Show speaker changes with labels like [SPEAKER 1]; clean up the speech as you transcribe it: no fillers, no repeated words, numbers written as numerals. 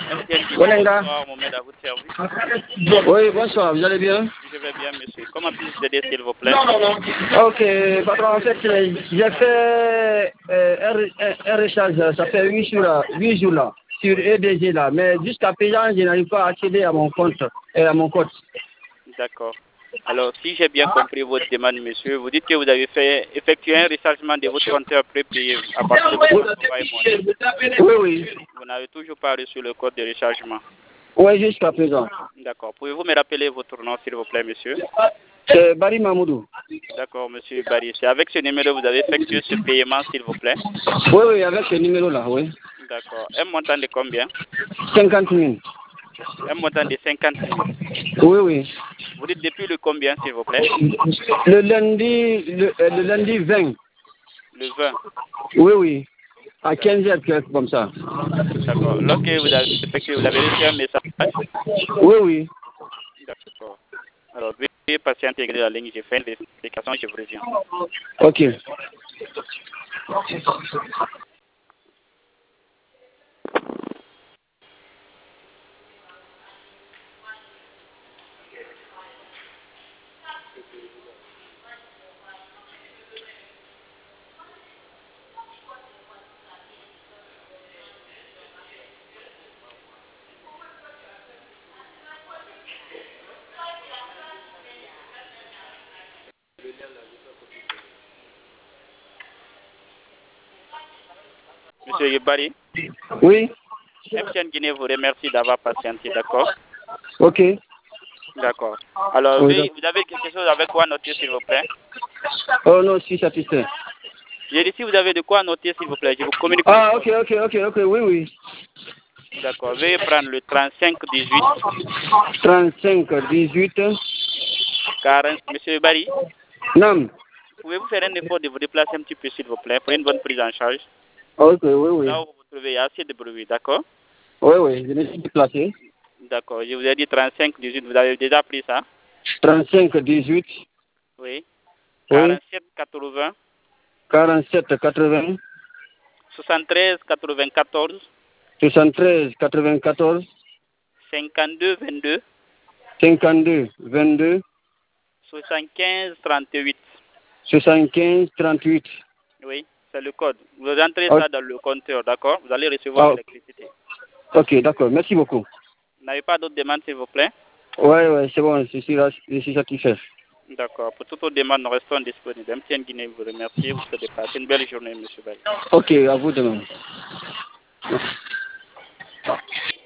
[SPEAKER 1] MTN Guinée,
[SPEAKER 2] Olenga.
[SPEAKER 1] bonsoir, Mohamed à votre service.
[SPEAKER 2] Oui, bonsoir, vous allez bien?
[SPEAKER 1] Je vais bien, monsieur. Comment puis-je vous aider, s'il vous plaît?
[SPEAKER 2] Ok, patron, en fait, j'ai fait un recharge, ça fait 8 jours là, sur EDG là, mais jusqu'à présent, je n'arrive pas à accéder à mon compte et à mon code.
[SPEAKER 1] D'accord. Alors, si j'ai bien compris votre demande, monsieur, vous dites que vous avez effectué un rechargement de votre compteur prépayé à partir de votre Mobile Money.
[SPEAKER 2] Oui, oui.
[SPEAKER 1] Vous n'avez toujours pas reçu le code de rechargement.
[SPEAKER 2] Oui, jusqu'à présent.
[SPEAKER 1] D'accord. Pouvez-vous me rappeler votre nom, s'il vous plaît, monsieur?
[SPEAKER 2] C'est Barry Mamoudou.
[SPEAKER 1] D'accord, monsieur Barry. C'est avec ce numéro que vous avez effectué ce paiement, s'il vous plaît?
[SPEAKER 2] Oui, oui, avec ce numéro là, oui.
[SPEAKER 1] D'accord. Un montant de combien?
[SPEAKER 2] 50 000.
[SPEAKER 1] Un montant de 50 000.
[SPEAKER 2] Oui, oui.
[SPEAKER 1] Vous dites depuis le combien, s'il vous plaît?
[SPEAKER 2] Le lundi 20.
[SPEAKER 1] Le 20.
[SPEAKER 2] Oui, oui. À 15h, quelque comme ça.
[SPEAKER 1] D'accord. Lorsque vous avez effectué, vous avez reçu un message?
[SPEAKER 2] Oui, oui.
[SPEAKER 1] D'accord. Alors, veuillez patienter la ligne. J'ai fait une vérification et je vous reviens.
[SPEAKER 2] Ok.
[SPEAKER 1] Monsieur Yebari,
[SPEAKER 2] Oui.
[SPEAKER 1] MTN Guinée vous remercie d'avoir patienté, d'accord?
[SPEAKER 2] Ok.
[SPEAKER 1] D'accord. Alors,
[SPEAKER 2] Oui,
[SPEAKER 1] vous avez quelque chose avec quoi noter, s'il vous plaît?
[SPEAKER 2] oh non, je suis satisfait.
[SPEAKER 1] J'ai dit si vous avez de quoi noter, s'il vous plaît, je vous communique le
[SPEAKER 2] Ah,
[SPEAKER 1] code.
[SPEAKER 2] ok, oui, oui.
[SPEAKER 1] D'accord. Veuillez prendre le 35 18
[SPEAKER 2] 35, 18.
[SPEAKER 1] 40. Monsieur Barry,
[SPEAKER 2] Nam.
[SPEAKER 1] pouvez-vous faire un effort de vous déplacer un petit peu, s'il vous plaît, pour une bonne prise en charge?
[SPEAKER 2] Ok, oui, oui.
[SPEAKER 1] Là où vous vous trouvez, il y a assez de bruit, d'accord?
[SPEAKER 2] Oui, oui, je me suis déplacé.
[SPEAKER 1] D'accord. Je vous ai dit 35 18. Vous avez déjà pris ça?
[SPEAKER 2] 35, 18.
[SPEAKER 1] Oui.
[SPEAKER 2] Oui.
[SPEAKER 1] 47 80
[SPEAKER 2] 47, 80.
[SPEAKER 1] 73 94
[SPEAKER 2] 73, 94.
[SPEAKER 1] 52 22
[SPEAKER 2] 52, 22.
[SPEAKER 1] 75 38.
[SPEAKER 2] 75, 38.
[SPEAKER 1] Oui, c'est le code. Vous entrez
[SPEAKER 2] Ok,
[SPEAKER 1] ça dans le compteur, d'accord? Vous allez recevoir l'électricité.
[SPEAKER 2] ok, d'accord. Merci beaucoup.
[SPEAKER 1] Vous n'avez pas d'autres demandes, s'il vous plaît?
[SPEAKER 2] Ouais, ouais, c'est bon, je suis satisfait.
[SPEAKER 1] D'accord. Pour toutes autres demandes, nous restons disponibles. MTN Guinée vous remercie. Vous souhaitez passer une belle journée, monsieur Baye.
[SPEAKER 2] Ok, à vous demain.